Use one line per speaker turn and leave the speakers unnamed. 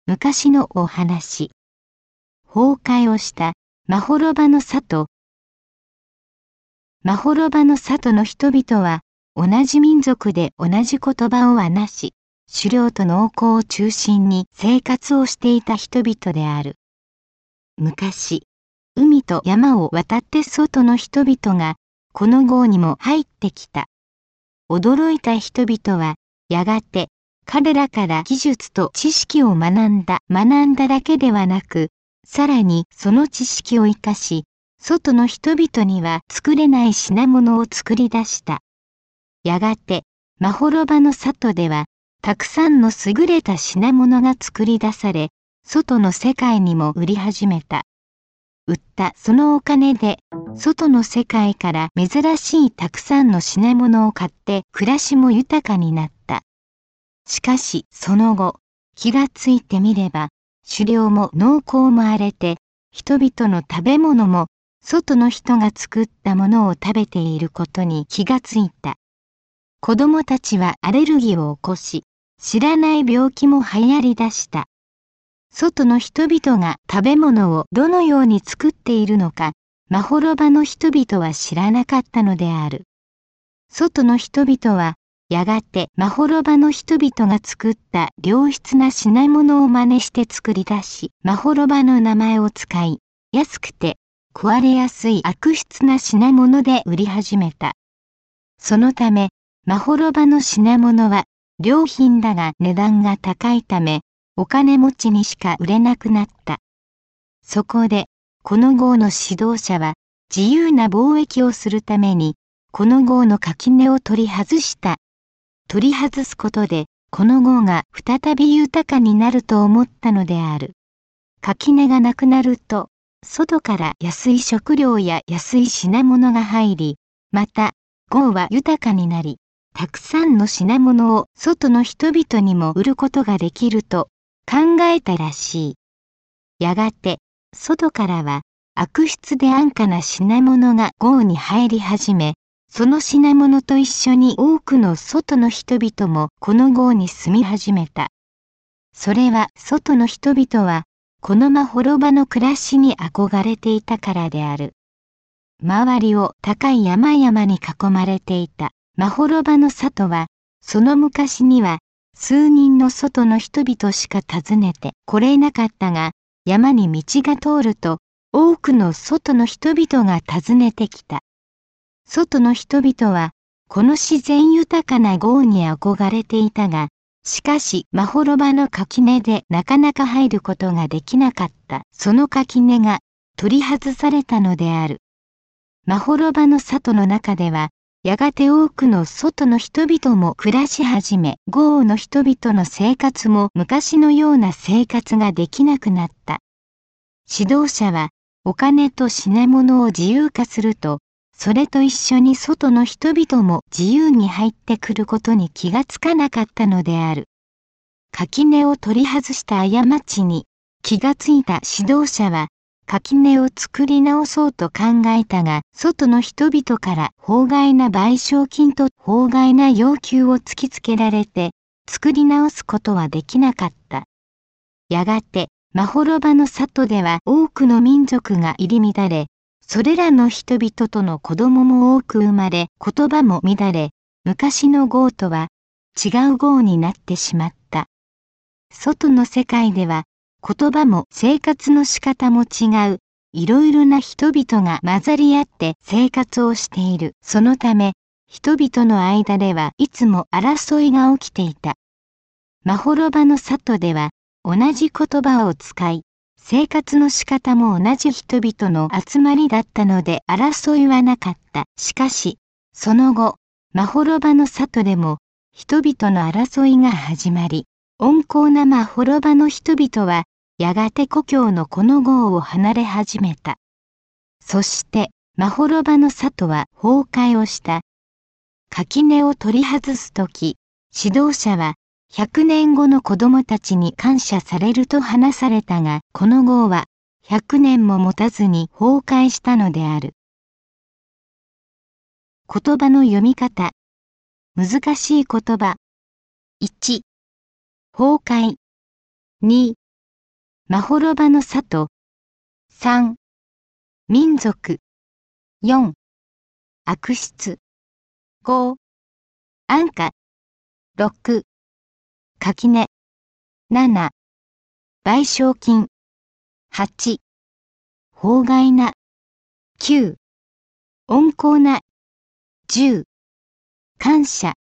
昔のお話。崩壊をしたまほろばの里。まほろばの里の人々は同じ民族で同じ言葉を話し、狩猟と農耕を中心に生活をしていた人々である。昔、海と山を渡って外の人々がこの郷にも入ってきた。驚いた人々はやがて彼らから技術と知識を学んだだけではなく、さらにその知識を生かし、外の人々には作れない品物を作り出した。やがて、まほろばの里では、たくさんの優れた品物が作り出され、外の世界にも売り始めた。売ったそのお金で、外の世界から珍しいたくさんの品物を買って暮らしも豊かになった。しかしその後、気がついてみれば、狩猟も農耕も荒れて、人々の食べ物も外の人が作ったものを食べていることに気がついた。子供たちはアレルギーを起こし、知らない病気も流行り出した。外の人々が食べ物をどのように作っているのか、まほろばの人々は知らなかったのである。外の人々は、やがてまほろばの人々が作った良質な品物を真似して作り出し、まほろばの名前を使い、安くて壊れやすい悪質な品物で売り始めた。そのため、まほろばの品物は良品だが値段が高いため、お金持ちにしか売れなくなった。そこで、この郷の指導者は自由な貿易をするために、この郷の垣根を取り外した。取り外すことで、この郷が再び豊かになると思ったのである。垣根がなくなると、外から安い食料や安い品物が入り、また、郷は豊かになり、たくさんの品物を外の人々にも売ることができると考えたらしい。やがて、外からは悪質で安価な品物が郷に入り始め、その品物と一緒に多くの外の人々もこの郷に住み始めた。それは外の人々はこのまほろばの暮らしに憧れていたからである。周りを高い山々に囲まれていたまほろばの里は、その昔には数人の外の人々しか訪ねてこれなかったが、山に道が通ると多くの外の人々が訪ねてきた。外の人々は、この自然豊かな郷に憧れていたが、しかしまほろばの垣根でなかなか入ることができなかった。その垣根が取り外されたのである。まほろばの里の中では、やがて多くの外の人々も暮らし始め、郷の人々の生活も昔のような生活ができなくなった。指導者は、お金と品物を自由化すると、それと一緒に外の人々も自由に入ってくることに気がつかなかったのである。垣根を取り外した過ちに気がついた指導者は、垣根を作り直そうと考えたが、外の人々から法外な賠償金と法外な要求を突きつけられて、作り直すことはできなかった。やがて、まほろばの里では多くの民族が入り乱れ、それらの人々との子供も多く生まれ、言葉も乱れ、昔の郷とは違う郷になってしまった。外の世界では言葉も生活の仕方も違う、いろいろな人々が混ざり合って生活をしている。そのため、人々の間ではいつも争いが起きていた。まほろばの里では同じ言葉を使い、生活の仕方も同じ人々の集まりだったので争いはなかった。しかし、その後、まほろばの里でも人々の争いが始まり、温厚なまほろばの人々はやがて故郷のこの郷を離れ始めた。そして、まほろばの里は崩壊をした。垣根を取り外すとき、指導者は100年後の子供たちに感謝されると話されたが、この郷は100年も持たずに崩壊したのである。言葉の読み方。難しい言葉。1、崩壊。2、 まほろばの里。3、民族。4、悪質。5、安価。6、垣根。7、賠償金。8、法外な。9、温厚な。10、感謝。